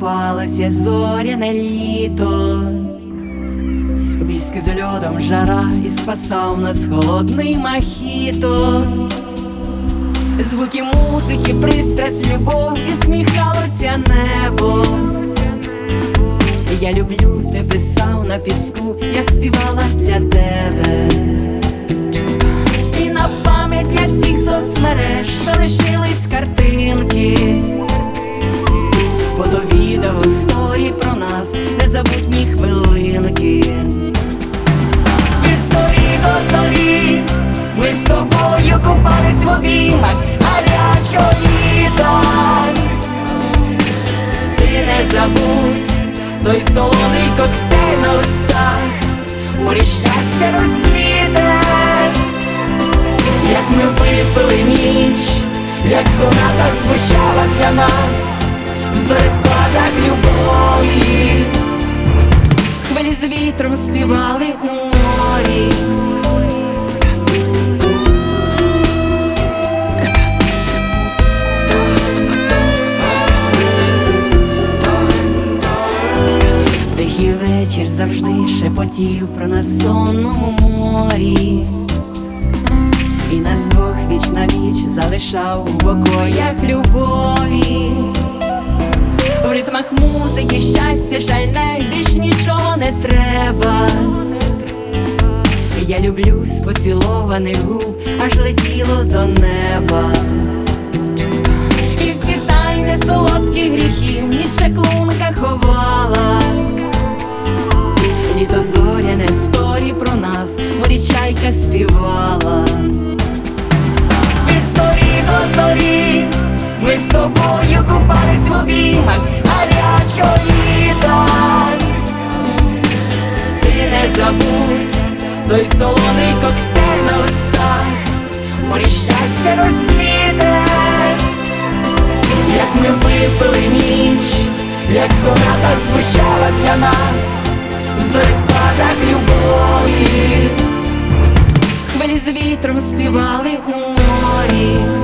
купалося зоряне літо. Вістки з льодом жара, і спасав нас холодний мохіто. Звуки музики, пристрасть, любов, і сміхалося небо. Я люблю, ти писав на піску, я співала для тебе. І на пам'ять для всіх соцмереж залишились картинки, фото, відео, сторі про нас, незабутні хвилинки. Від зорі до зорі ми з тобою купались в обіймах гарячого літа. Ти не забудь той солоний коктейль на устах, морі щастя розцвіте. Як ми випили ніч, як соната звучала для нас в серпадах любові. Хвилі з вітром співали у морі. Тихий вечір завжди шепотів про нас в сонному морі. І нас двох віч на віч залишав у покоях любові. В ритмах музики щастя шальне, більш нічого не треба. Я люблю з поцілованих губ, аж летіло до неба. І всі тайни солодкі гріхів ніч чаклунка ховала. Літо зоряне сторі про нас, морі чайка співала. Від зорі до зорі ми з тобою купались в обіймах гарячого літа. Ти не забудь той солоний коктейль на устах, морі щастя розцвіте. Як ми випили ніч, як соната звучала для нас в серпадах любові. Хвилі з вітром співали у морі.